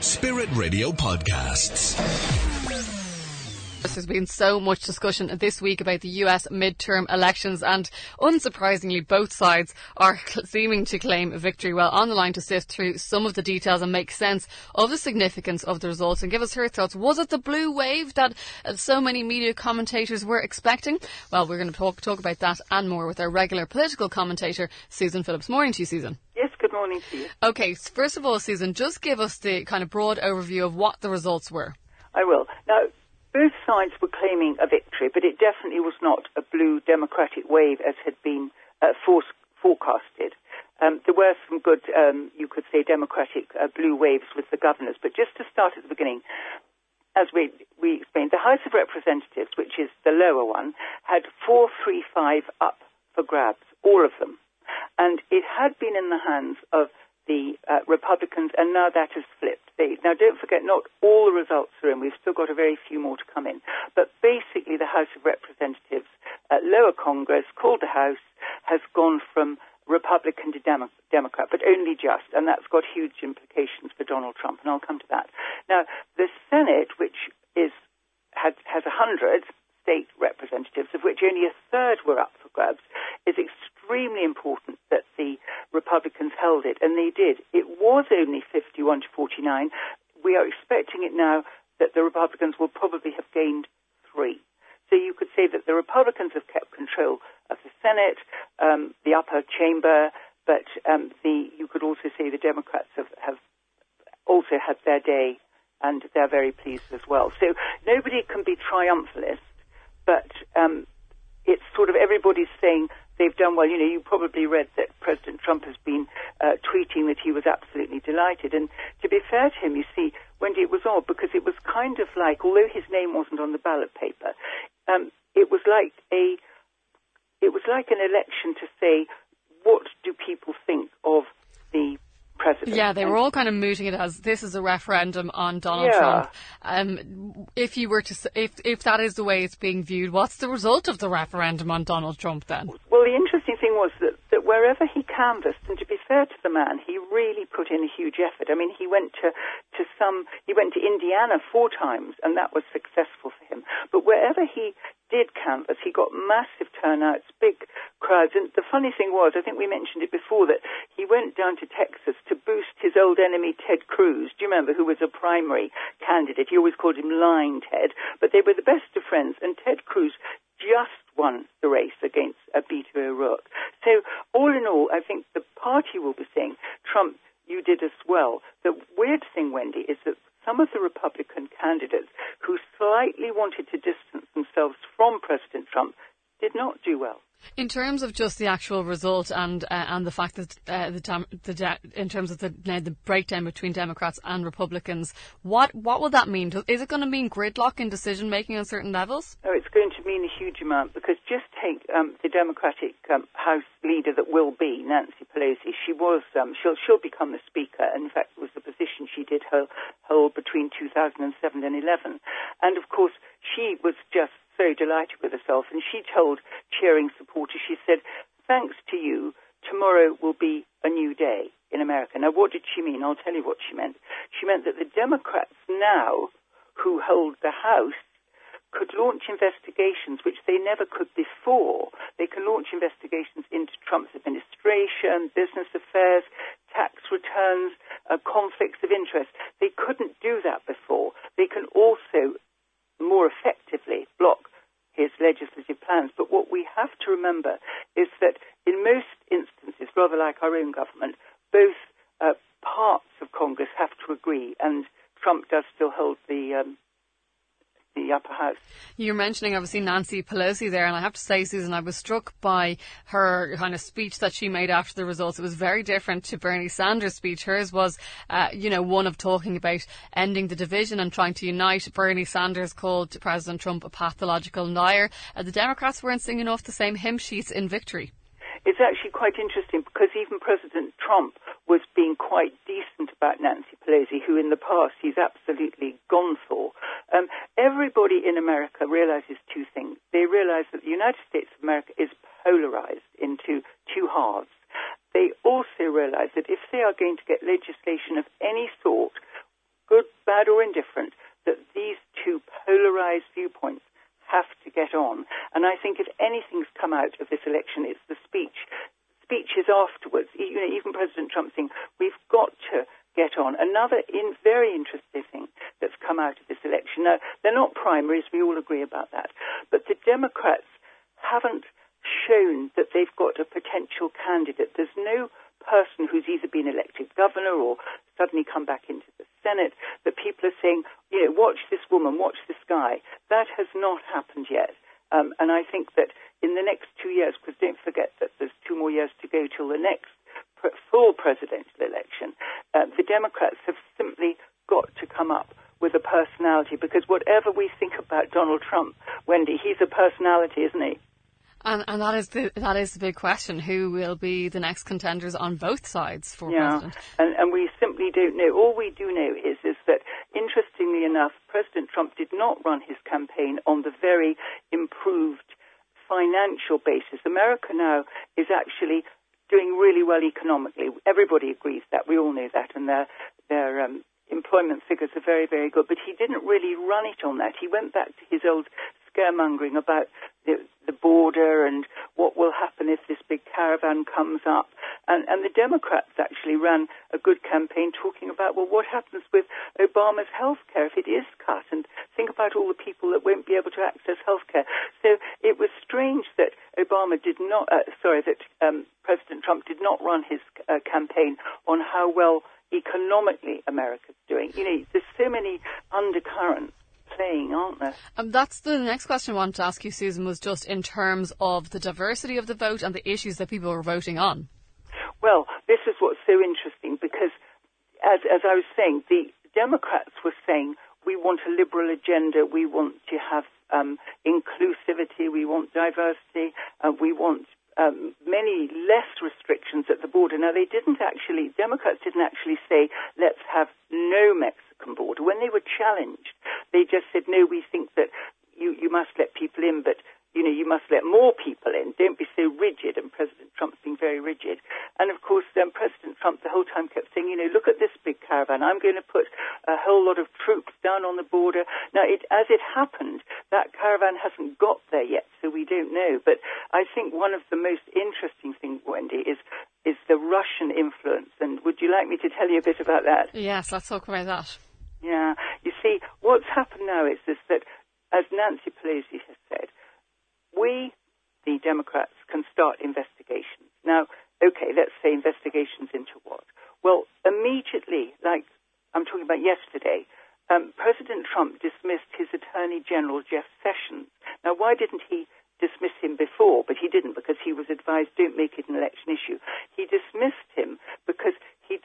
Spirit Radio Podcasts. There's been so much discussion this week about the US midterm elections, and unsurprisingly both sides are seeming to claim victory. Well, on the line to sift through some of the details and make sense of the significance of the results and give us her thoughts. Was it the blue wave that so many media commentators were expecting? Well, we're going to talk about that and more with our regular political commentator, Susan Phillips. Morning to you, Susan. Yes, good morning to you. OK, first of all, Susan, just give us the kind of broad overview of what the results were. I will. Now, both sides were claiming a victory, but it definitely was not a blue democratic wave as had been forecasted. There were some good, you could say, democratic blue waves with the governors. But just to start at the beginning, as we explained, the House of Representatives, which is the lower one, had 435 up for grabs, all of them. And it had been in the hands of the Republicans, and now that has flipped. Now, don't forget, not all the results are in. We've still got a very few more to come in. But basically, the House of Representatives, lower Congress, called the House, has gone from Republican to Democrat, but only just, and that's got huge implications for Donald Trump, and I'll come to that. Now, the Senate, which has 100 state representatives, of which only a third were up for grabs, is extremely important that the Republicans held it, and they did. It was only 51 to 49. We are expecting it now that the Republicans will probably have gained 3. So you could say that the Republicans have kept control of the Senate, the upper chamber, but you could also say the Democrats have also had their day, and they're very pleased as well. So nobody can be triumphalist, but it's sort of everybody's saying they've done well. You know, you probably read that President Trump has been tweeting that he was absolutely delighted. And to be fair to him, you see, Wendy, it was odd because it was kind of like, although his name wasn't on the ballot paper, it was like an election to say, what do people think of the president? Yeah, they were all kind of mooting it as this is a referendum on Donald Trump. If you were to, if that is the way it's being viewed, what's the result of the referendum on Donald Trump then? Well, the interesting thing was that wherever he canvassed, and to be fair to the man, he really put in a huge effort. I mean, he went to Indiana 4 times, and that was successful for him. But wherever he did canvass, he got massive turnouts, big crowds. And the funny thing was, I think we mentioned it before, that he went down to Texas to boost his old enemy Ted Cruz. Do you remember, who was a primary candidate? He always called him Lying Ted. But they were the best of friends, and Ted Cruz just won the race against Beto O'Rourke. So all in all, I think the party will be saying, Trump, you did as well. The weird thing, Wendy, is that some of the Republican candidates who slightly wanted to distance themselves from President Trump did not do well. In terms of just the actual result and the fact that in terms of the breakdown between Democrats and Republicans, what will that mean? Is it going to mean gridlock in decision making on certain levels? No, it's going to mean a huge amount, because just take the Democratic House leader that will be Nancy Pelosi. She'll become the Speaker, and in fact it was the position she did hold between 2007 and 11. And of course she was just so delighted with herself, and she told cheering supporters, she said, thanks to you, tomorrow will be a new day in America. Now, what did she mean? I'll tell you what she meant. She meant that the Democrats now, who hold the House, could launch investigations which they never could before. They can launch investigations into Trump's administration, business affairs, tax returns, conflicts of interest. They couldn't do that before. They can also more effectively block his legislative plans. But what we have to remember is that in most instances, rather like our own government, both parts of Congress have to agree, and Trump does still hold the upper house. You're mentioning obviously Nancy Pelosi there, and I have to say, Susan, I was struck by her kind of speech that she made after the results. It was very different to Bernie Sanders' speech. Hers was, one of talking about ending the division and trying to unite. Bernie Sanders called President Trump a pathological liar. The Democrats weren't singing off the same hymn sheets in victory. It's actually quite interesting, because even President Trump was being quite decent about Nancy Pelosi, who in the past he's absolutely gone for. Everybody in America realizes 2 things. They realize that the United States of America is polarized into 2 halves. They also realize that if they are going to get legislation of any sort, good, bad or indifferent, that these two polarized viewpoints have to get on. And I think if anything's come out of this election, it's the speeches afterwards. Even President Trump saying, we've got to get on. Another very interesting thing that's come out of this election. Now, they're not primaries, we all agree about that. But the Democrats haven't shown that they've got a potential candidate. There's no person who's either been elected governor or suddenly come back into the Senate that people are saying, watch this woman, watch this guy. That has not happened yet. And I think that in the next 2 years, because don't forget that there's 2 more years to go till the next full presidential election, the Democrats have simply got to come up with a personality, because whatever we think about Donald Trump, Wendy, he's a personality, isn't he? And that is the big question. Who will be the next contenders on both sides for president? And we simply don't know. All we do know is that, interestingly enough, President Trump did not run his campaign on the very improved financial basis. America now is actually doing really well economically. Everybody agrees that. We all know that. And their employment figures are very, very good. But he didn't really run it on that. He went back to his old scaremongering about the border and what will happen if this big caravan comes up. And the Democrats actually ran a good campaign talking about, well, what happens with Obama's health care if it is cut? And think about all the people that won't be able to access health care. So it was strange that President Trump did not run his campaign on how well economically America's doing. There's so many undercurrents playing, aren't there? That's the next question I wanted to ask you, Susan, was just in terms of the diversity of the vote and the issues that people were voting on. Well, this is what's so interesting, because as I was saying, the Democrats were saying, we want a liberal agenda, we want to have inclusivity, we want diversity, we want many less restrictions at the border. Now, Democrats didn't actually say, let's have no Mexican border. When they were challenged, they just said, no, we think that you must let people in, but you must let more people in. Don't be so rigid. And President Trump's being very rigid. And of course, President Trump the whole time kept saying, look at this big caravan. I'm going to put a whole lot of troops down on the border. Now, as it happened, that caravan hasn't got there yet, so we don't know. But I think one of the most interesting things, Wendy, is the Russian influence. And would you like me to tell you a bit about that? Yes, let's talk about that. Yeah. You see, what's happened now is that, as Nancy Pelosi has said, we, the Democrats, can start investigations. Now, okay, let's say investigations into what? Well, immediately, like I'm talking about yesterday, President Trump dismissed his Attorney General, Jeff Sessions. Now, why didn't he dismiss him before? But he didn't, because he was advised, don't make it an election issue. He dismissed him because he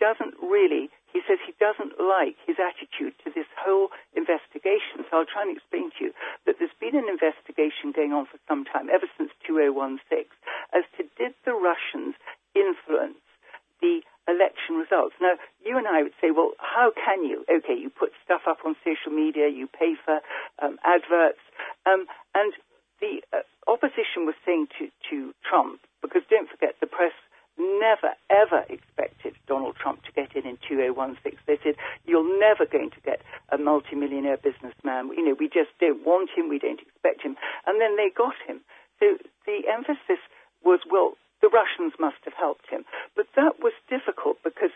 says he doesn't like his attitude to this whole investigation. So I'll try and explain to you that there's been an investigation going on for some time, ever since 2016, as to did the Russians influence the election results. Now, you and I would say, well, how can you? Okay, you put stuff up on social media, you pay for adverts, and the opposition was saying to Trump, because don't forget, the press never, ever expected Donald Trump to get in 2016. They said, you're never going to get a multimillionaire businessman. We just don't want him. We don't expect him. And then they got him. So the emphasis was, well, the Russians must have helped him. But that was difficult because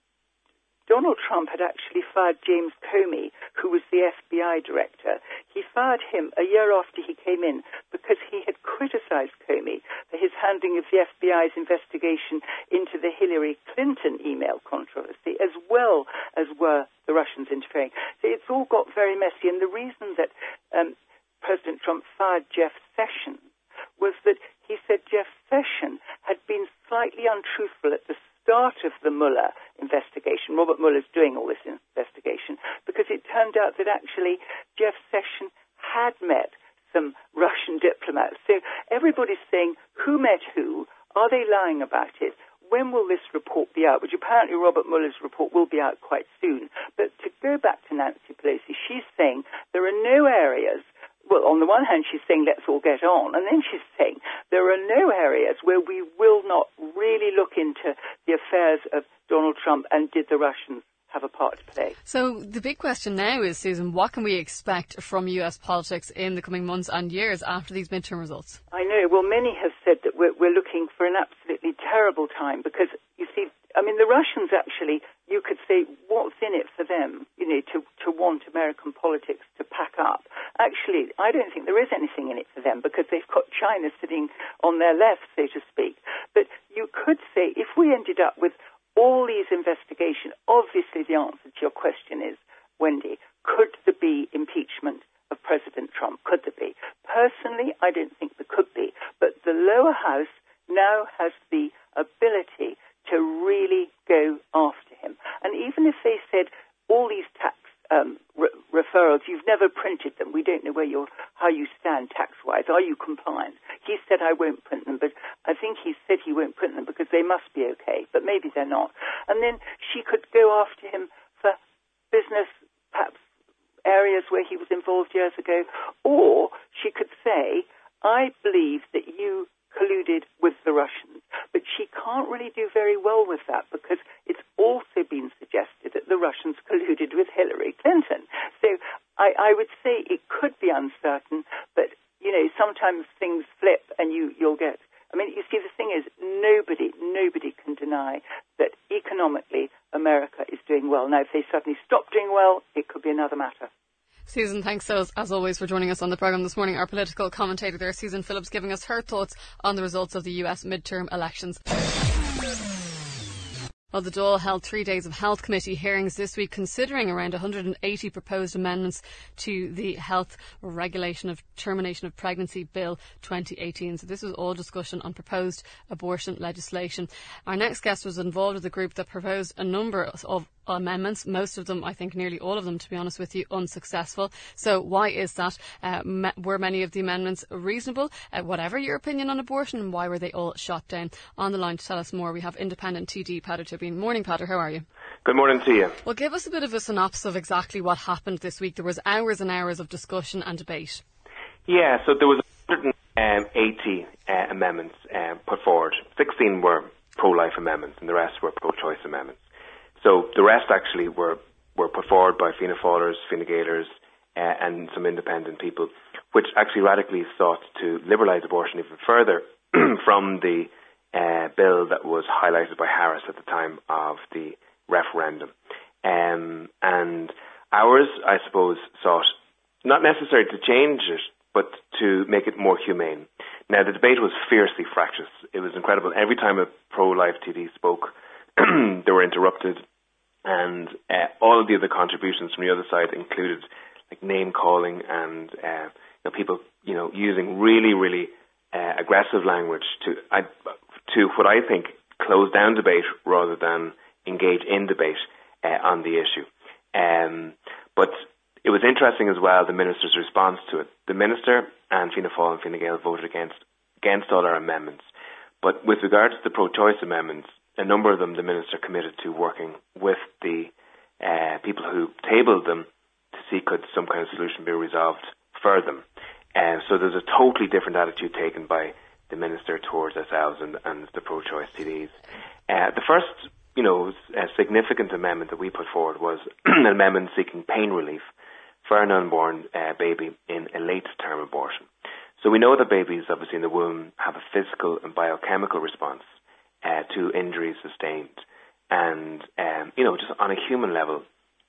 Donald Trump had actually fired James Comey, who was the FBI director. He fired him a year after he came in because he had criticized Comey for his handling of the FBI's investigation into the Hillary Clinton email controversy, as well as were the Russians interfering. So it's all got very messy. And the reason that President Trump fired Jeff Sessions was that he said Jeff Sessions had been slightly untruthful at the start of the Mueller investigation. Robert Mueller's doing all this investigation because it turned out that actually Jeff Sessions had met some Russian diplomats. So everybody's saying, who met who? Are they lying about it? When will this report be out? Which apparently Robert Mueller's report will be out quite soon. But to go back to Nancy Pelosi, she's saying there are no areas. Well, on the one hand, she's saying let's all get on, and then she's saying there are no areas where we will not really look into the affairs of Donald Trump and did the Russians have a part to play. So the big question now is, Susan, what can we expect from US politics in the coming months and years after these midterm results? I know. Well, many have said that we're looking for an absolutely terrible time because, you see, I mean, the Russians actually, you could say, what's in it for them, to want American politics to pack up? Actually, I don't think there is anything in it for them because they've got China sitting on their left, so to speak. But you could say if we ended up with all these investigations, obviously the answer to your question is, Wendy, could there be impeachment of President Trump? Could there be? Personally, I don't think there could be. But the lower house now has the ability to really go after him. And even if they said all these tax referrals, you've never printed them, we don't know how you stand tax-wise, are you compliant? He said I won't print them, but I think he said he won't print them because they must be okay, but maybe they're not. And then she could go after him for business, perhaps areas where he was involved years ago, or she could say, I believe that you colluded with the Russians. But she can't really do very well with that because it's also been suggested that the Russians colluded with Hillary Clinton. So I would say it could be uncertain, but, sometimes things flip and you'll get... I mean, you see, the thing is, nobody can deny that economically America is doing well. Now, if they suddenly stop doing well, it could be another matter. Susan, thanks as always for joining us on the programme this morning. Our political commentator there, Susan Phillips, giving us her thoughts on the results of the US midterm elections. Well, the Dáil held 3 days of health committee hearings this week, considering around 180 proposed amendments to the Health Regulation of Termination of Pregnancy Bill 2018. So this was all discussion on proposed abortion legislation. Our next guest was involved with a group that proposed a number of amendments, most of them, I think nearly all of them, to be honest with you, unsuccessful. So why is that? Were many of the amendments reasonable? Whatever your opinion on abortion, and why were they all shot down? On the line to tell us more, we have independent TD Peadar Tóibín. Morning, Peadar, how are you? Good morning to you. Well, give us a bit of a synopsis of exactly what happened this week. There was hours and hours of discussion and debate. Yeah, so there was 180 amendments put forward. 16 were pro-life amendments and the rest were pro-choice amendments. So the rest actually were put forward by Fianna Fáilers, Fine Gaelers and some independent people, which actually radically sought to liberalise abortion even further from the bill that was highlighted by Harris at the time of the referendum. And ours, I suppose, sought not necessarily to change it, but to make it more humane. Now, the debate was fiercely fractious. It was incredible. Every time a pro-life TD spoke, they were interrupted, and all of the other contributions from the other side included like name calling and people using really aggressive language to what I think close down debate rather than engage in debate on the issue. But it was interesting as well, the minister's response to it. The minister and Fianna Fáil and Fine Gael voted against all our amendments. But with regard to the pro-choice amendments, a number of them the minister committed to working with the people who tabled them to see could some kind of solution be resolved for them. So there's a totally different attitude taken by the minister towards ourselves and the pro-choice TDs. The first, significant amendment that we put forward was an amendment seeking pain relief for an unborn baby in a late-term abortion. So we know that babies, obviously in the womb, have a physical and biochemical response to injuries sustained. And, just on a human level,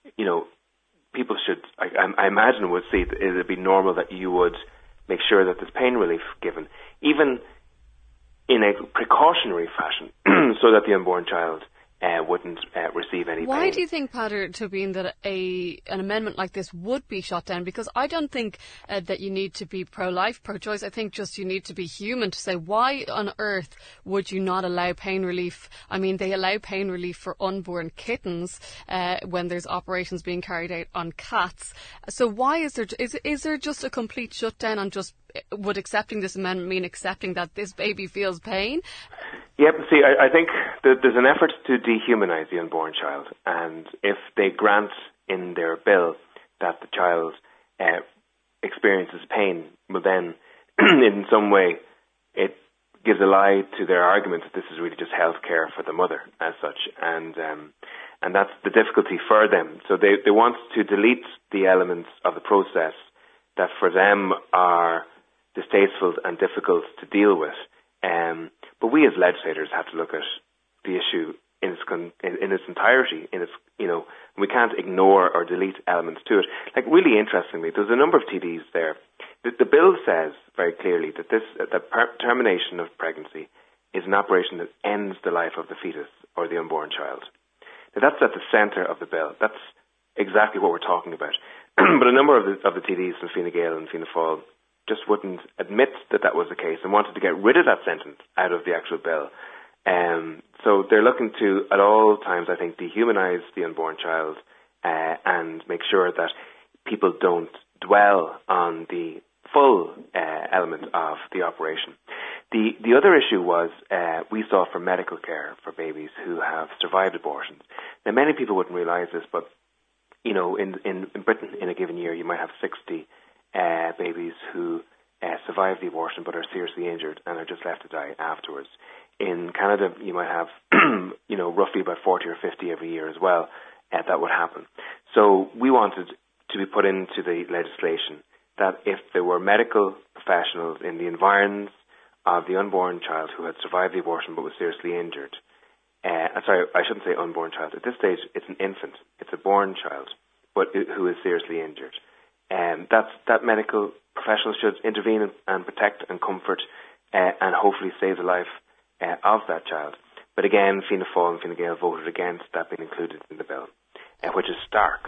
people should, I imagine, would see it would be normal that you would make sure that there's pain relief given, even in a precautionary fashion, so that the unborn child wouldn't receive any pain. Why do you think, Peadar Tóibín, that an amendment like this would be shot down? Because I don't think that you need to be pro-life, pro-choice. I think just you need to be human to say, why on earth would you not allow pain relief? I mean, they allow pain relief for unborn kittens when there's operations being carried out on cats. So why is there just a complete shutdown on just, would accepting this amendment mean accepting that this baby feels pain? Yep, see, I think that there's an effort to dehumanise the unborn child, and if they grant in their bill that the child experiences pain, well then, in some way, it gives a lie to their argument that this is really just health care for the mother as such. And And that's the difficulty for them. So they want to delete the elements of the process that for them are distasteful and difficult to deal with. But we as legislators have to look at the issue in its entirety. We can't ignore or delete elements to it. Like, really interestingly, there's a number of TDs there. The bill says very clearly that the termination of pregnancy is an operation that ends the life of the fetus or the unborn child. Now, that's at the centre of the bill. That's exactly what we're talking about. But a number of the TDs from Fine Gael and Fianna Fáil just wouldn't admit that that was the case and wanted to get rid of that sentence out of the actual bill. So they're looking to, at all times, I think, dehumanise the unborn child and make sure that people don't dwell on the full element of the operation. The other issue was we saw for medical care for babies who have survived abortions. Now, many people wouldn't realise this, but in Britain, in a given year, you might have 60 babies who survive the abortion but are seriously injured and are just left to die afterwards. In Canada, you might have, roughly about 40 or 50 every year as well. That would happen. So we wanted to be put into the legislation that if there were medical professionals in the environs of the unborn child who had survived the abortion but was seriously injured, I shouldn't say unborn child. At this stage, it's an infant. It's a born child, but who is seriously injured. That medical professionals should intervene and protect and comfort and hopefully save the life of that child. But again, Fianna Fáil and Fine Gael voted against that being included in the bill, which is stark.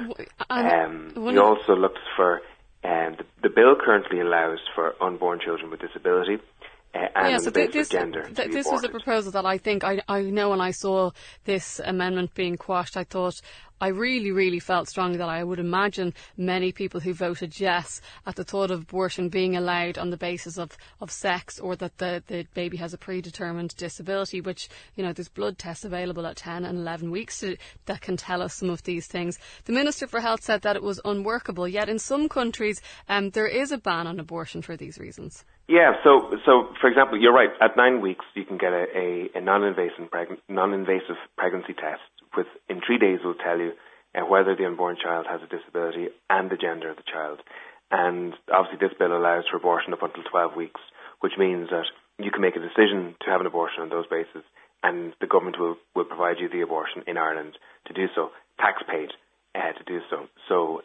We also looked for, the bill currently allows for unborn children with disability and on the basis of gender. This was a proposal that I think, I know when I saw this amendment being quashed, I thought, I really, really felt strongly that I would imagine many people who voted yes at the thought of abortion being allowed on the basis of sex, or that the baby has a predetermined disability, which, there's blood tests available at 10 and 11 weeks that can tell us some of these things. The Minister for Health said that it was unworkable, yet in some countries there is a ban on abortion for these reasons. Yeah, so for example, you're right. At 9 weeks, you can get a non-invasive pregnancy test. In 3 days, will tell you whether the unborn child has a disability and the gender of the child. And obviously, this bill allows for abortion up until 12 weeks, which means that you can make a decision to have an abortion on those bases, and the government will provide you the abortion in Ireland to do so, tax paid to do so. So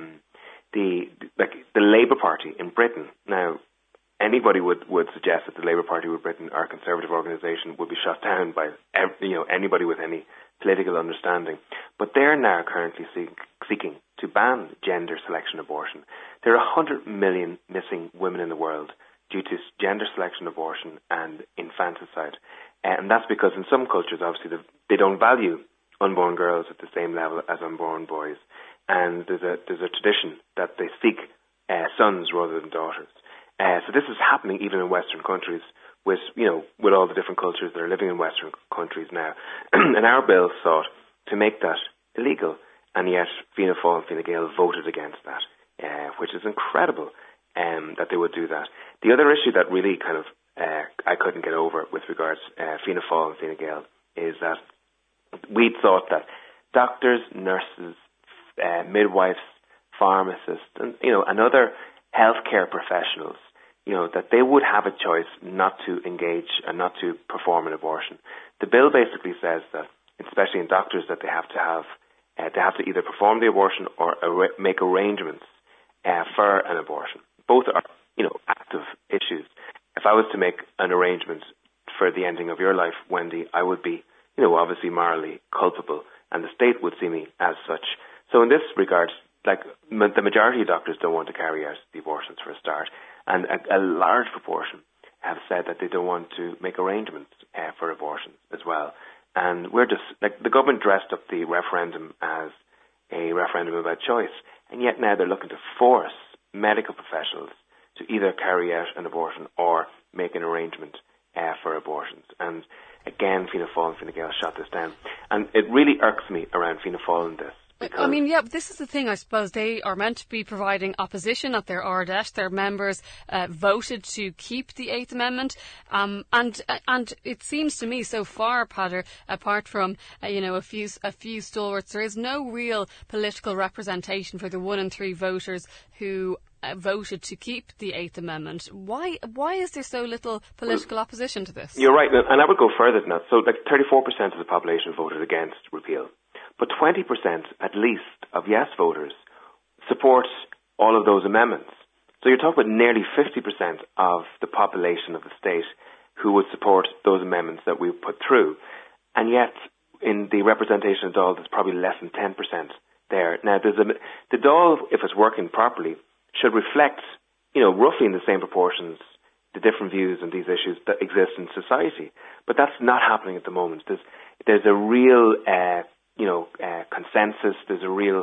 the Labour Party in Britain now. Anybody would suggest that the Labour Party of Britain, our conservative organisation, would be shut down by anybody with any political understanding. But they're now currently seeking to ban gender selection abortion. There are 100 million missing women in the world due to gender selection abortion and infanticide. And that's because in some cultures, obviously, they don't value unborn girls at the same level as unborn boys. And there's a tradition that they seek sons rather than daughters. So this is happening even in Western countries with all the different cultures that are living in Western countries now. And our bill sought to make that illegal, and yet Fianna Fáil and Fine Gael voted against that, which is incredible that they would do that. The other issue that really kind of I couldn't get over with regards to Fianna Fáil and Fine Gael is that we thought that doctors, nurses, midwives, pharmacists, and other healthcare professionals, that they would have a choice not to engage and not to perform an abortion. The bill basically says that, especially in doctors, that they have to either perform the abortion or make arrangements for an abortion. Both are, active issues. If I was to make an arrangement for the ending of your life, Wendy, I would be, obviously morally culpable, and the state would see me as such. So in this regard, the majority of doctors don't want to carry out the abortions for a start, and a large proportion have said that they don't want to make arrangements for abortions as well. And we're just, the government dressed up the referendum as a referendum about choice, and yet now they're looking to force medical professionals to either carry out an abortion or make an arrangement for abortions. And again, Fianna Fáil and Fine Gael shot this down. And it really irks me around Fianna Fáil in this, I mean, yeah, but this is the thing, I suppose. They are meant to be providing opposition at their Ardèche. Their members voted to keep the Eighth Amendment. And it seems to me so far, Peadar, apart from, a few stalwarts, there is no real political representation for the 1 in 3 voters who voted to keep the Eighth Amendment. Why is there so little political opposition to this? You're right, and I would go further than that. So, 34% of the population voted against repeal. But 20% at least of yes voters support all of those amendments. So you're talking about nearly 50% of the population of the state who would support those amendments that we put through. And yet, in the representation of Dáil, there's probably less than 10% there. Now, the Dáil, if it's working properly, should reflect, roughly in the same proportions, the different views on these issues that exist in society. But that's not happening at the moment. There's a real consensus. There's a real,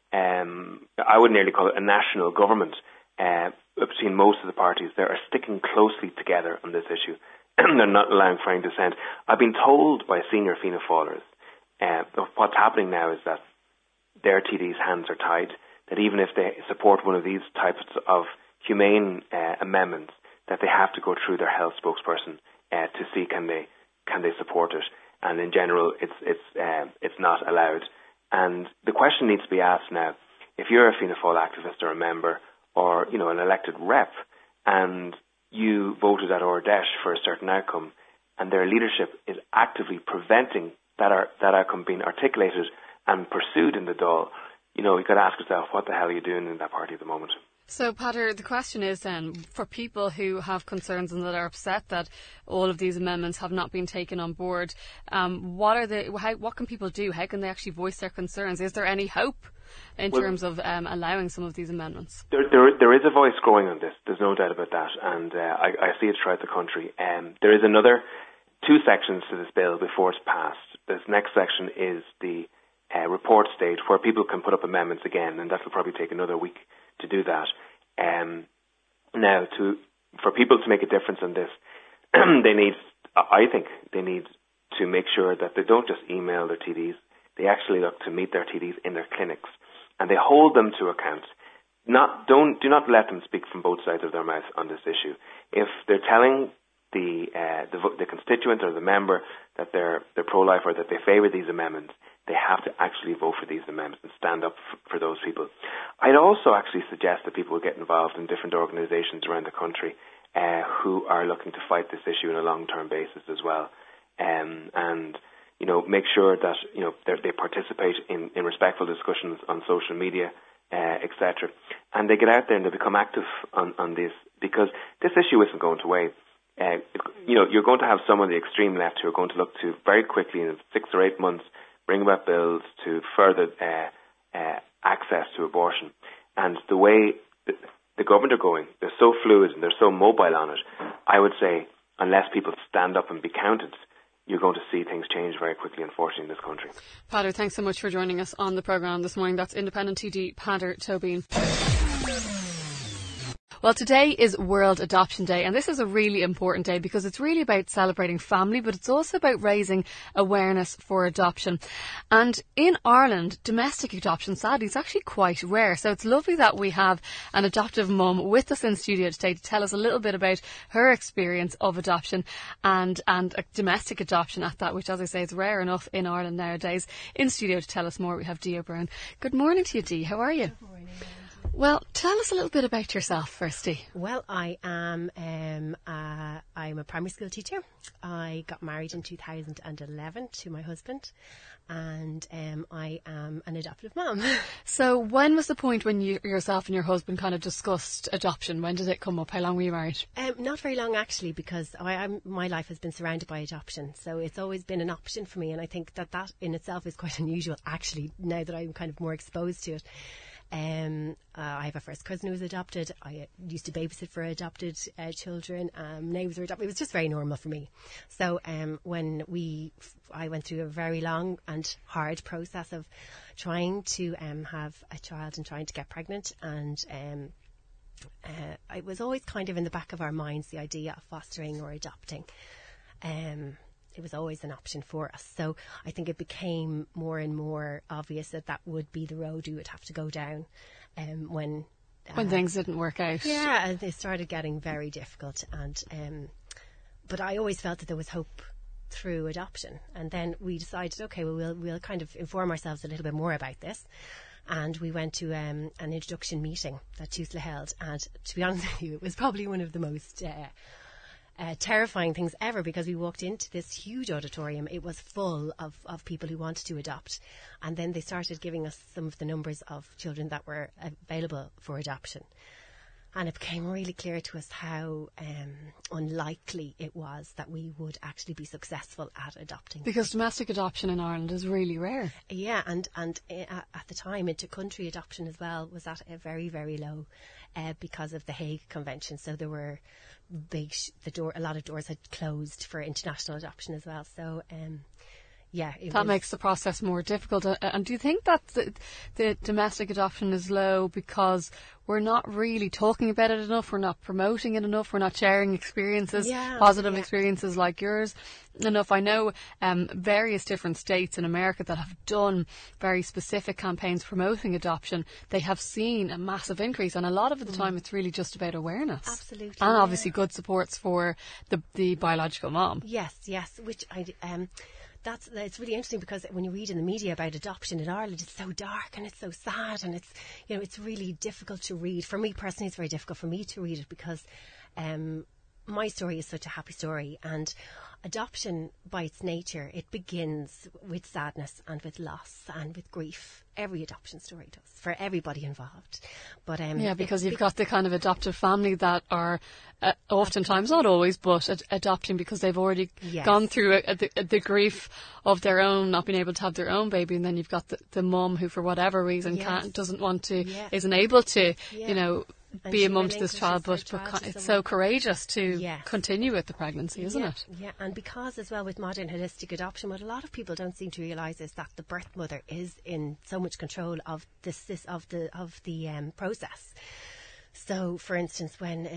I would nearly call it a national government between most of the parties. They are sticking closely together on this issue. They're not allowing for any dissent. I've been told by senior Fianna Fáilers what's happening now is that their TDs' hands are tied, that even if they support one of these types of humane amendments, that they have to go through their health spokesperson to see can they support it. And in general, it's not allowed. And the question needs to be asked now: if you're a Fianna Fáil activist or a member, or an elected rep, and you voted at Ardèche for a certain outcome, and their leadership is actively preventing that outcome being articulated and pursued in the Dáil, you've got to ask yourself, what the hell are you doing in that party at the moment? So, Peadar, the question is then, for people who have concerns and that are upset that all of these amendments have not been taken on board, what can people do? How can they actually voice their concerns? Is there any hope in terms of allowing some of these amendments? There is a voice growing on this. There's no doubt about that, and I see it throughout the country. There is another 2 sections to this bill before it's passed. This next section is the report stage, where people can put up amendments again, and that will probably take another week to do that. Now, for people to make a difference on this, I think they need to make sure that they don't just email their TDs. They actually look to meet their TDs in their clinics, and they hold them to account. Do not let them speak from both sides of their mouth on this issue. If they're telling the constituent or the member that they're pro-life or that they favour these amendments, they have to actually vote for these amendments and stand up for those people. I'd also actually suggest that people get involved in different organisations around the country who are looking to fight this issue on a long-term basis as well, and make sure that they participate in respectful discussions on social media, etc. And they get out there and they become active on this, because this issue isn't going away. You're going to have some of the extreme left who are going to look to very quickly, in 6 or 8 months, bring about bills to further access to abortion. And the way the government are going, they're so fluid and they're so mobile on it, I would say, unless people stand up and be counted, you're going to see things change very quickly, unfortunately, in this country. Peadar, thanks so much for joining us on the programme this morning. That's Independent TD Peadar Tóibín. Well, today is World Adoption Day, and this is a really important day because it's really about celebrating family, but it's also about raising awareness for adoption. And in Ireland, domestic adoption, sadly, is actually quite rare. So it's lovely that we have an adoptive mum with us in studio today to tell us a little bit about her experience of adoption and a domestic adoption at that, which, as I say, is rare enough in Ireland nowadays. In studio to tell us more, we have Dee O'Byrne. Good morning to you, Dee. How are you? Good morning. Well, tell us a little bit about yourself, firstly. Well, I am I'm a primary school teacher. I got married in 2011 to my husband, and I am an adoptive mum. So when was the point when you yourself and your husband kind of discussed adoption? When did it come up? How long were you married? Not very long, actually, because my life has been surrounded by adoption. So it's always been an option for me, and I think that in itself is quite unusual, actually, now that I'm kind of more exposed to it. I have a first cousin who was adopted. I used to babysit for adopted children. Neighbours were adopted. It was just very normal for me. So when I went through a very long and hard process of trying to have a child and trying to get pregnant, and it was always kind of in the back of our minds, the idea of fostering or adopting. it was always an option for us. So I think it became more and more obvious that would be the road we would have to go down when things didn't work out. Yeah, and they started getting very difficult. But I always felt that there was hope through adoption. And then we decided, okay, well, we'll kind of inform ourselves a little bit more about this. And we went to an introduction meeting that TUSLA held. And to be honest with you, it was probably one of the most terrifying things ever, because we walked into this huge auditorium. It was full of people who wanted to adopt. And then they started giving us some of the numbers of children that were available for adoption. And it became really clear to us how unlikely it was that we would actually be successful at adopting. Because domestic adoption in Ireland is really rare. Yeah, and at the time, inter-country adoption as well was at a very, very low because of the Hague Convention. So there were a lot of doors had closed for international adoption as well. So that makes the process more difficult. And do you think that the domestic adoption is low because we're not really talking about it enough, we're not promoting it enough, we're not sharing experiences, positive experiences like yours enough? I know various different states in America that have done very specific campaigns promoting adoption. They have seen a massive increase, and a lot of the time it's really just about awareness. Absolutely. And obviously good supports for the biological mom. Yes, which it's really interesting, because when you read in the media about adoption in Ireland, it's so dark and it's so sad, and it's really difficult to read. For me personally, it's very difficult for me to read it, because my story is such a happy story, and adoption by its nature, it begins with sadness and with loss and with grief. Every adoption story does, for everybody involved. But because you've got the kind of adoptive family that are oftentimes, not always, but adopting because they've already gone through the grief of their own, not being able to have their own baby, and then you've got the mum who, for whatever reason, doesn't want to, isn't able to, be a mum to this child, but it's so courageous to continue with the pregnancy, isn't it? Yeah, and because as well with modern holistic adoption, what a lot of people don't seem to realise is that the birth mother is in so much control of the process. So, for instance,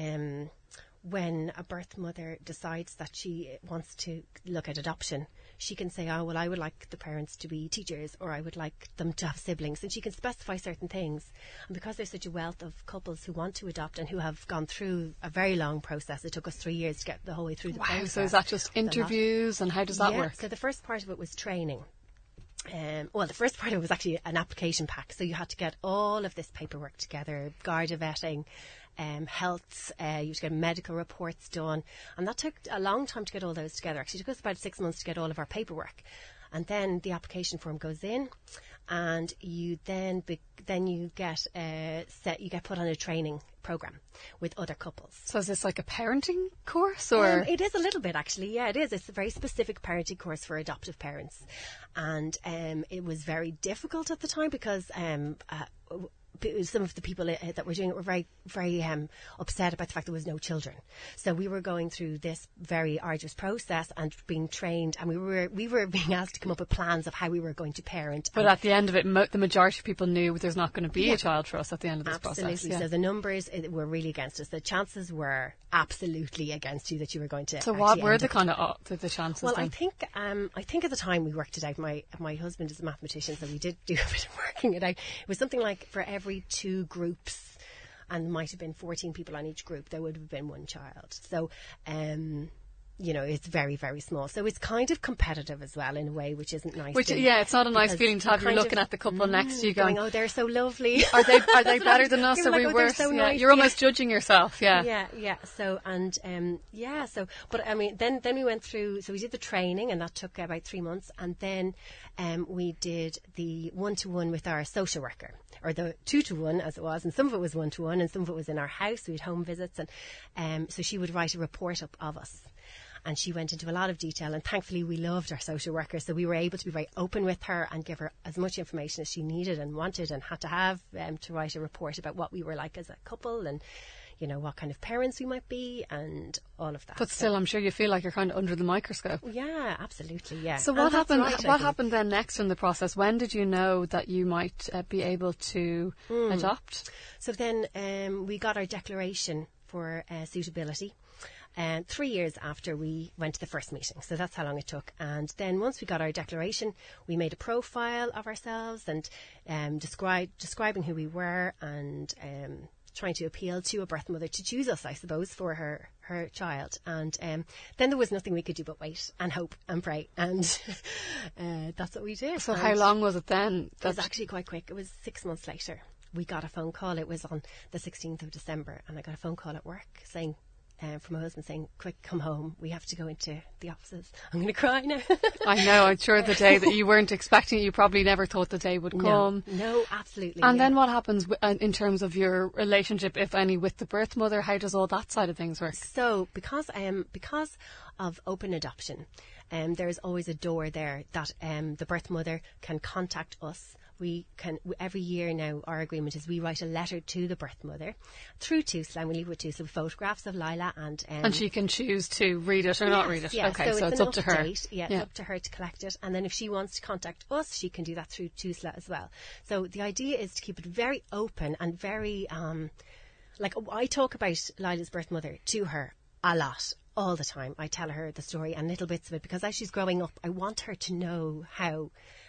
when a birth mother decides that she wants to look at adoption, she can say, oh, well, I would like the parents to be teachers, or I would like them to have siblings, and she can specify certain things. And because there's such a wealth of couples who want to adopt and who have gone through a very long process, it took us 3 years to get the whole way through the process. So is that just interviews, and how does that work? So the first part of it was training. The first part of it was actually an application pack. So you had to get all of this paperwork together, Garda vetting, health, you had to get medical reports done. And that took a long time to get all those together. Actually, it took us about 6 months to get all of our paperwork. And then the application form goes in, and you then you get put on a training program with other couples. So is this like a parenting course, or? It is a little bit, actually. Yeah, it is. It's a very specific parenting course for adoptive parents, and it was very difficult at the time, because some of the people that were doing it were very, very upset about the fact there was no children. So we were going through this very arduous process and being trained, and we were being asked to come up with plans of how we were going to parent. But at the end of it, the majority of people knew there's not going to be a child for us at the end of this process. Absolutely. So the numbers were really against us. The chances were absolutely against you that you were going to. So what were the kind of the chances? Well, then? I think at the time we worked it out. My husband is a mathematician, so we did do a bit of working it out. It was something like for every 2 groups, and might have been 14 people on each group, there would have been 1 child. So it's very, very small. So it's kind of competitive as well in a way, which isn't nice. It's not a nice feeling to have. You're looking at the couple next to you going, oh, they're so lovely. Are they better than us? Are we worse? So nice. You're almost judging yourself. Yeah. So, but I mean, then we went through, so we did the training, and that took about 3 months. And then we did the 1-to-1 with our social worker, or the 2-to-1 as it was. And some of it was 1-to-1, and some of it was in our house. We had home visits. And so she would write a report up of us. And she went into a lot of detail, and thankfully we loved our social worker, so we were able to be very open with her and give her as much information as she needed and wanted and had to have to write a report about what we were like as a couple, and what kind of parents we might be, and all of that. But still, I'm sure you feel like you're kind of under the microscope. Yeah, absolutely, yeah. So what happened? What happened then next in the process? When did you know that you might be able to adopt? So then we got our declaration for suitability. 3 years after we went to the first meeting. So that's how long it took. And then once we got our declaration, we made a profile of ourselves and describing who we were and trying to appeal to a birth mother to choose us, I suppose, for her child. And then there was nothing we could do but wait and hope and pray. And that's what we did. So how long was it then? It was actually quite quick. It was 6 months later. We got a phone call. It was on the 16th of December. And I got a phone call at work saying, from my husband saying, quick, come home. We have to go into the offices. I'm going to cry now. I know. I'm sure the day that you weren't expecting it, you probably never thought the day would come. No, absolutely. And then what happens in terms of your relationship, if any, with the birth mother? How does all that side of things work? So because of open adoption, there's always a door there that the birth mother can contact us. We can, every year now, our agreement is we write a letter to the birth mother through TUSLA, and we leave with TUSLA with photographs of Lila and she can choose to read it or not read it. Yeah, okay, so it's up to her. Yeah, it's up to her to collect it. And then if she wants to contact us, she can do that through TUSLA as well. So the idea is to keep it very open and very, like I talk about Lila's birth mother to her a lot. All the time. I tell her the story and little bits of it because as she's growing up, I want her to know how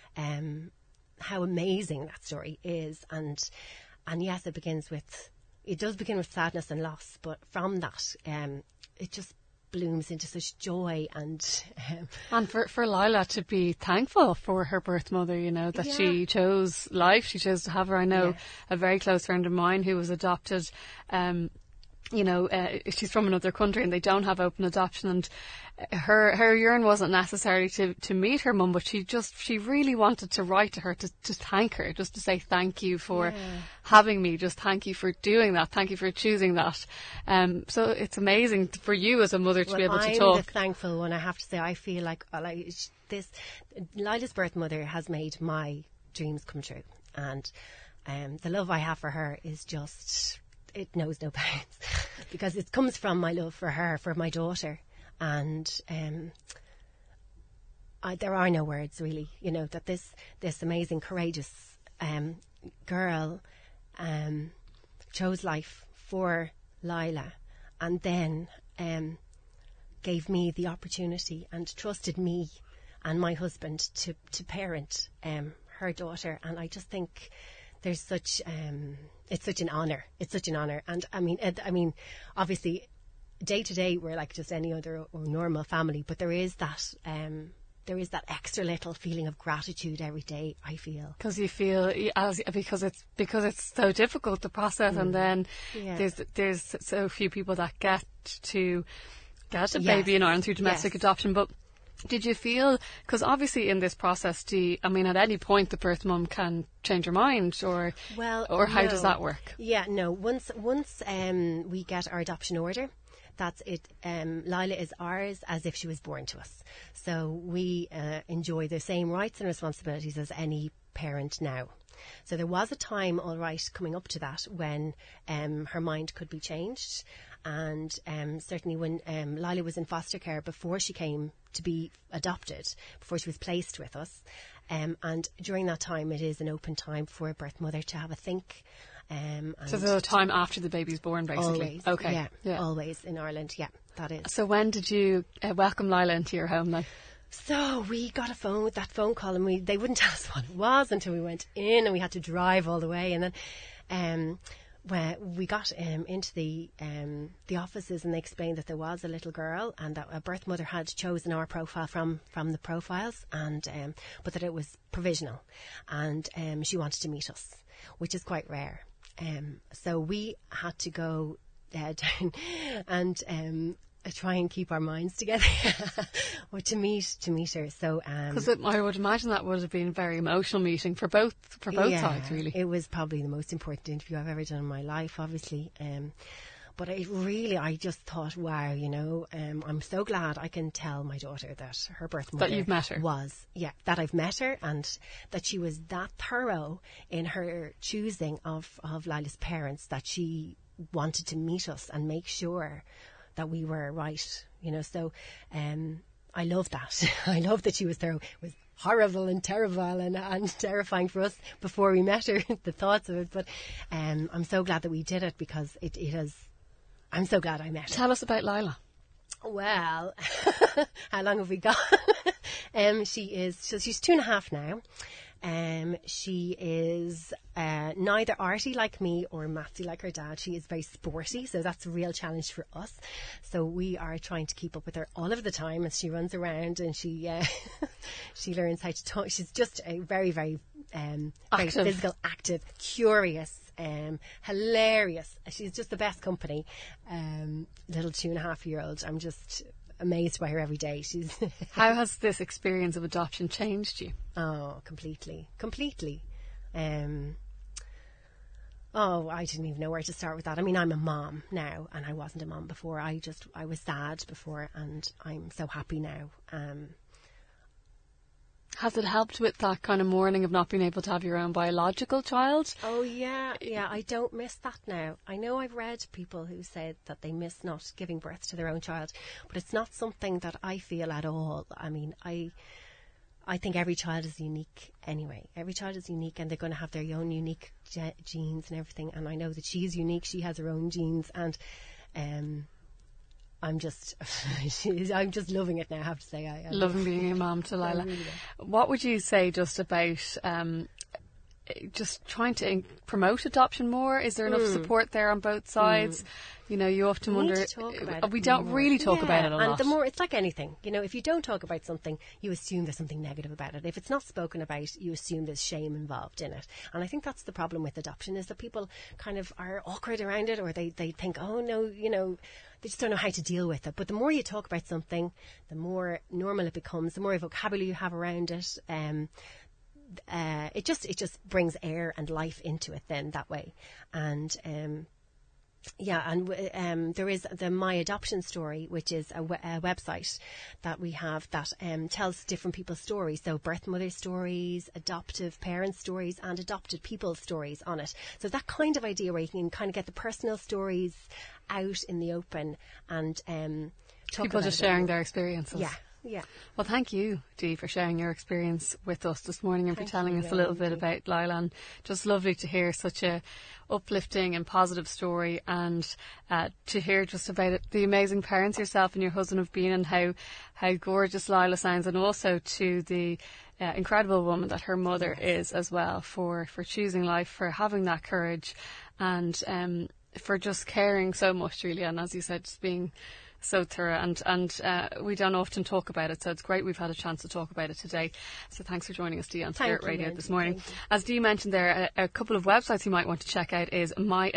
amazing that story is. And yes, it does begin with sadness and loss, but from that, it just blooms into such joy and for Lila to be thankful for her birth mother, you know, that she chose life, she chose to have her. I know a very close friend of mine who was adopted, you know, she's from another country and they don't have open adoption, and her yearn wasn't necessarily to meet her mum, but she really wanted to write to her to thank her, just to say thank you for having me, just thank you for doing that, thank you for choosing that. So it's amazing for you as a mother to be able to talk. I'm the thankful one, I have to say. I feel like this Lila's birth mother has made my dreams come true, and the love I have for her is just, it knows no bounds because it comes from my love for her, for my daughter. And there are no words really, you know, that this amazing, courageous girl chose life for Lila and then gave me the opportunity and trusted me and my husband to parent her daughter. And I just think there's such it's such an honour. It's such an honour. And I mean, obviously, day to day we're like just any other normal family, but there is that extra little feeling of gratitude every day, I feel. Because you feel because it's so difficult to process, and then there's so few people that get a baby in Ireland through domestic adoption, but. Did you feel, because obviously in this process, at any point the birth mum can change her mind, or how does that work? Yeah, no. Once we get our adoption order, that's it. Lila is ours as if she was born to us. So we enjoy the same rights and responsibilities as any parent now. So there was a time, all right, coming up to that when her mind could be changed. And certainly when Lila was in foster care before she came to be adopted, before she was placed with us. And during that time, it is an open time for a birth mother to have a think. So the time after the baby's born, basically? Always. Okay. Yeah, always in Ireland. Yeah, that is. So when did you welcome Lila into your home then? So we got that phone call, and they wouldn't tell us what it was until we went in, and we had to drive all the way. And then when we got into the offices, and they explained that there was a little girl, and that a birth mother had chosen our profile from the profiles, and but that it was provisional, and she wanted to meet us, which is quite rare. So we had to go down and try and keep our minds together or to meet her. So because I would imagine that would have been a very emotional meeting for both sides, really. It was probably the most important interview I've ever done in my life, obviously. But I just thought, wow, you know, I'm so glad I can tell my daughter that her birth mother that you've met her that I've met her, and that she was that thorough in her choosing of Lila's parents, that she wanted to meet us and make sure that we were right, you know. So I love that. I love that she was thorough. It was horrible and terrible and terrifying for us before we met her, the thoughts of it. But I'm so glad that we did it, because it has. I'm so glad I met her. Tell us about Lila. Well, how long have we got? She's 2.5 now. She is neither arty like me or mathsy like her dad. She is very sporty, so that's a real challenge for us. So we are trying to keep up with her all of the time as she runs around and she she learns how to talk. She's just a very, very very physical, active, curious, hilarious. She's just the best company. Little 2.5-year-old. I'm just amazed by her every day. She's How has this experience of adoption changed you? Oh, completely. I didn't even know where to start with that. I mean, I'm a mom now, and I wasn't a mom before. I was sad before, and I'm so happy now. Has it helped with that kind of mourning of not being able to have your own biological child? Oh, yeah, I don't miss that now. I know I've read people who said that they miss not giving birth to their own child, but it's not something that I feel at all. I mean, I think every child is unique anyway. Every child is unique and they're going to have their own unique genes and everything. And I know that she's unique. She has her own genes and I'm just loving it now, I have to say. I loving being a mom to Lila. Really. What would you say just about just trying to promote adoption more? Is there enough support there on both sides? You know, you often wonder. We don't really talk about it a lot. And the more, it's like anything. You know, if you don't talk about something, you assume there's something negative about it. If it's not spoken about, you assume there's shame involved in it. And I think that's the problem with adoption, is that people kind of are awkward around it, or they think, oh no, you know, they just don't know how to deal with it. But the more you talk about something, the more normal it becomes, the more vocabulary you have around it. It just brings air and life into it then that way. And there is the My Adoption Story, which is a website that we have that tells different people's stories. So birth mother stories, adoptive parent stories, and adopted people's stories on it. So that kind of idea where you can kind of get the personal stories out in the open and talk people about just sharing their experiences. Yeah. Well, thank you, Dee, for sharing your experience with us this morning and for telling us a little bit about Lila. And just lovely to hear such a uplifting and positive story, and to hear just about the amazing parents yourself and your husband have been, and how gorgeous Lila sounds, and also to the incredible woman that her mother is as well, for choosing life, for having that courage, and for just caring so much, really. And as you said, just being so thorough, and we don't often talk about it, so it's great we've had a chance to talk about it today. So thanks for joining us, Dee, on Spirit Radio this morning. As Dee mentioned there, a couple of websites you might want to check out is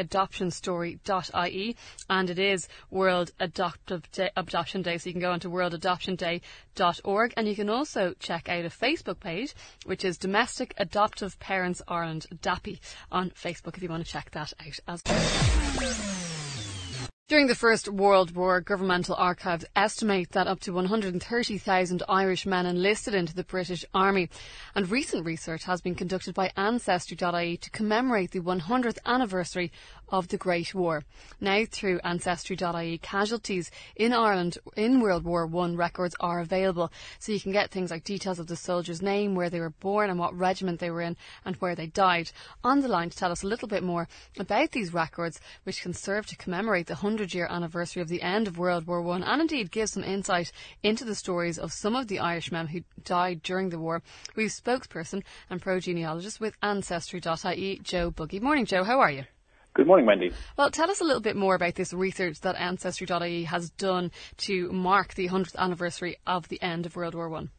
myadoptionstory.ie, and it is World Adoption Day, so you can go onto worldadoptionday.org, and you can also check out a Facebook page, which is Domestic Adoptive Parents Ireland, DAPI, on Facebook, if you want to check that out as well. During the First World War, governmental archives estimate that up to 130,000 Irish men enlisted into the British Army, and recent research has been conducted by Ancestry.ie to commemorate the 100th anniversary of the Great War. Now, through Ancestry.ie, casualties in Ireland in World War I records are available, so you can get things like details of the soldier's name, where they were born and what regiment they were in, and where they died. On the line to tell us a little bit more about these records, which can serve to commemorate the 100-year anniversary of the end of World War I, and indeed give some insight into the stories of some of the Irishmen who died during the war, we've spokesperson and pro-genealogist with Ancestry.ie, Joe Buggy. Morning, Joe. How are you? Good morning, Wendy. Well, tell us a little bit more about this research that Ancestry.ie has done to mark the 100th anniversary of the end of World War I.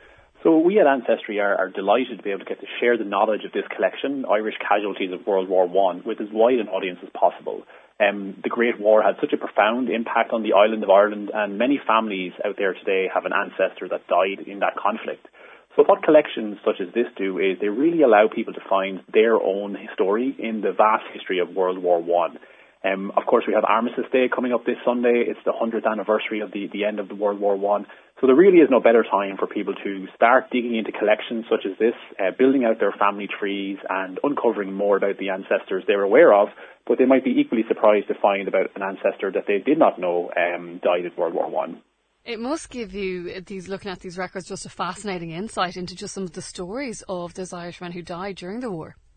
So we at Ancestry are delighted to be able to get to share the knowledge of this collection, Irish Casualties of World War I, with as wide an audience as possible. The Great War had such a profound impact on the island of Ireland, and many families out there today have an ancestor that died in that conflict. So what collections such as this do is they really allow people to find their own story in the vast history of World War I. Of course, we have Armistice Day coming up this Sunday. It's the 100th anniversary of the end of the World War I. So there really is no better time for people to start digging into collections such as this, building out their family trees and uncovering more about the ancestors they're aware of, but they might be equally surprised to find about an ancestor that they did not know died in World War I. It must give you, looking at these records, just a fascinating insight into just some of the stories of those Irishmen who died during the war.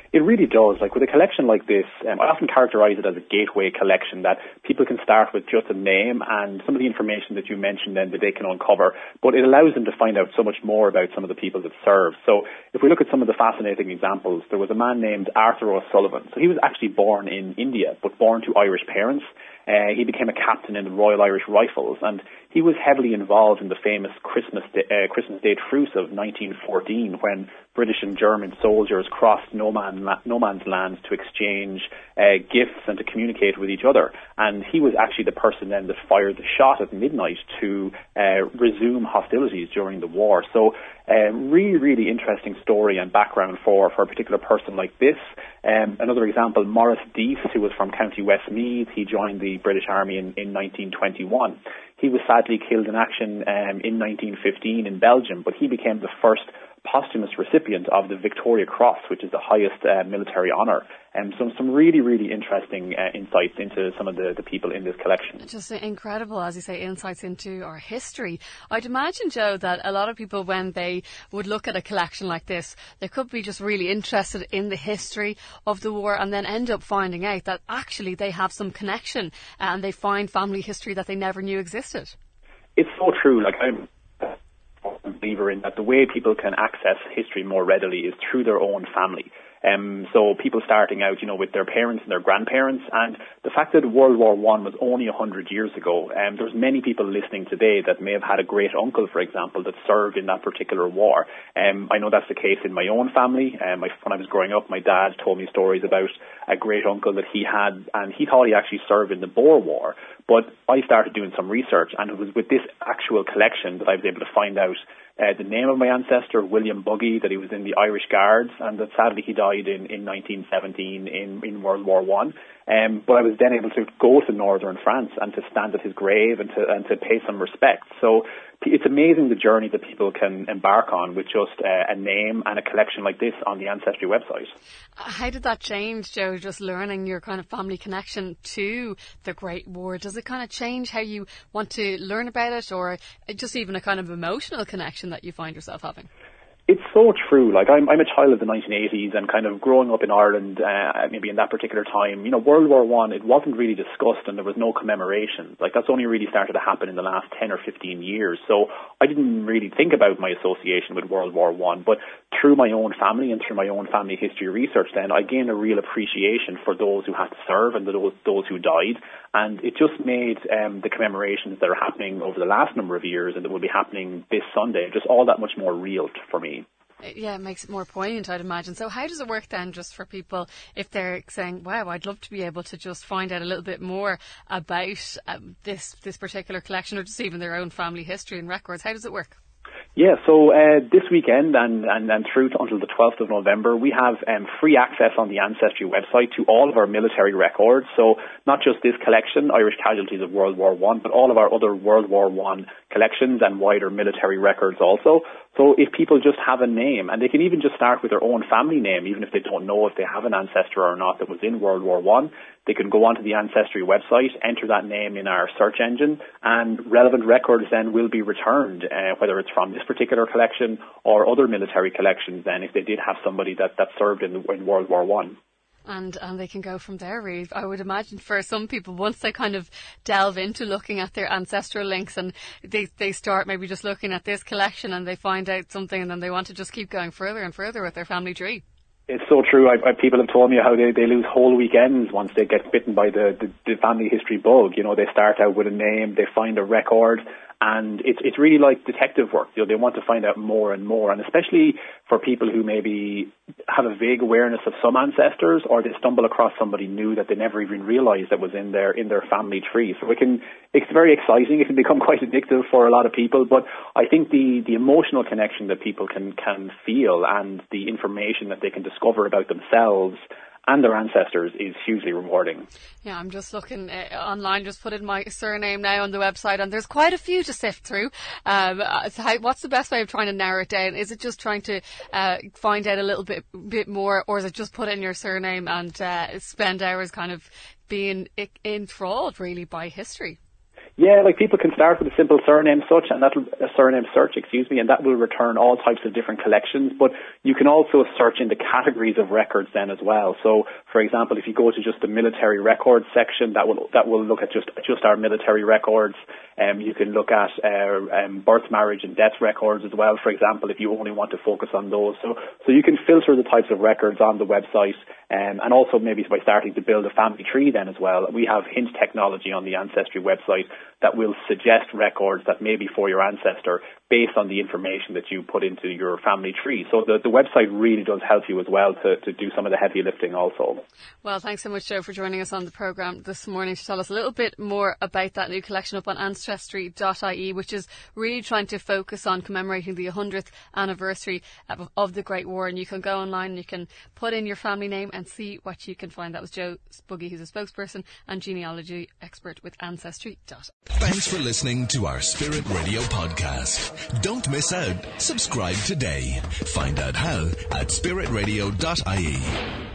It really does. Like with a collection like this, I often characterize it as a gateway collection that people can start with just a name and some of the information that you mentioned then that they can uncover, but it allows them to find out so much more about some of the people that served. So if we look at some of the fascinating examples, there was a man named Arthur O'Sullivan. So he was actually born in India, but born to Irish parents. He became a captain in the Royal Irish Rifles, and he was heavily involved in the famous Christmas Day truce of 1914, when British and German soldiers crossed no man's land to exchange gifts and to communicate with each other. And he was actually the person then that fired the shot at midnight to resume hostilities during the war. So really, really interesting story and background for a particular person like this. Another example, Maurice Dease, who was from County Westmeath. He joined the British Army in 1921. He was sadly killed in action in 1915 in Belgium, but he became the first posthumous recipient of the Victoria Cross, which is the highest military honour. So some really, really interesting insights into some of the people in this collection. Just incredible, as you say, insights into our history. I'd imagine, Joe, that a lot of people, when they would look at a collection like this, they could be just really interested in the history of the war and then end up finding out that actually they have some connection and they find family history that they never knew existed. It's so true. Like, I'm a believer in that the way people can access history more readily is through their own family. So people starting out, with their parents and their grandparents, and the fact that World War I was only 100 years ago, there's many people listening today that may have had a great uncle, for example, that served in that particular war. I know that's the case in my own family. When I was growing up, my dad told me stories about a great uncle that he had, and he thought he actually served in the Boer War. But I started doing some research, and it was with this actual collection that I was able to find out the name of my ancestor, William Buggy, that he was in the Irish Guards, and that sadly he died in 1917 in World War I. But I was then able to go to northern France and to stand at his grave and to pay some respect. So it's amazing the journey that people can embark on with just a name and a collection like this on the Ancestry website. How did that change, Joe, just learning your kind of family connection to the Great War? Does it kind of change how you want to learn about it, or just even a kind of emotional connection that you find yourself having? It's so true. Like, I'm a child of the 1980s, and kind of growing up in Ireland, maybe in that particular time, World War I, it wasn't really discussed and there was no commemoration. Like, that's only really started to happen in the last 10 or 15 years. So I didn't really think about my association with World War I, but through my own family and through my own family history research then, I gained a real appreciation for those who had to serve and those who died. And it just made the commemorations that are happening over the last number of years and that will be happening this Sunday just all that much more real for me. Yeah, it makes it more poignant, I'd imagine. So how does it work then, just for people, if they're saying, wow, I'd love to be able to just find out a little bit more about this particular collection, or just even their own family history and records? How does it work? Yeah, so this weekend and through until the 12th of November, we have free access on the Ancestry website to all of our military records. So not just this collection, Irish Casualties of World War I, but all of our other World War I collections and wider military records also. So if people just have a name, and they can even just start with their own family name, even if they don't know if they have an ancestor or not that was in World War I, they can go onto the Ancestry website, enter that name in our search engine, and relevant records then will be returned, whether it's from this particular collection or other military collections then, if they did have somebody that served in World War I. And they can go from there, really. I would imagine for some people, once they kind of delve into looking at their ancestral links and they start maybe just looking at this collection and they find out something and then they want to just keep going further and further with their family tree. It's so true. People have told me how they lose whole weekends once they get bitten by the family history bug. They start out with a name, they find a record, and it's really like detective work. They want to find out more and more, and especially for people who maybe have a vague awareness of some ancestors, or they stumble across somebody new that they never even realised that was in their family tree. So it's very exciting. It can become quite addictive for a lot of people, but I think the emotional connection that people can feel and the information that they can discover about themselves and their ancestors is hugely rewarding. Yeah, I'm just looking online, just put in my surname now on the website, and there's quite a few to sift through. What's the best way of trying to narrow it down? Is it just trying to find out a little bit more, or is it just put in your surname and spend hours kind of being enthralled really by history? Yeah, like people can start with a simple surname search, and that will return all types of different collections. But you can also search in the categories of records then as well. So, for example, if you go to just the military records section, that will look at just our military records. You can look at birth, marriage, and death records as well. For example, if you only want to focus on those, so you can filter the types of records on the website, and also maybe by starting to build a family tree then as well. We have hint technology on the Ancestry website that will suggest records that may be for your ancestor based on the information that you put into your family tree. So the website really does help you as well to do some of the heavy lifting also. Well, thanks so much, Joe, for joining us on the programme this morning to tell us a little bit more about that new collection up on ancestry.ie, which is really trying to focus on commemorating the 100th anniversary of the Great War. And you can go online and you can put in your family name and see what you can find. That was Joe Spuggy, who's a spokesperson and genealogy expert with Ancestry.ie. Thanks for listening to our Spirit Radio podcast. Don't miss out. Subscribe today. Find out how at spiritradio.ie.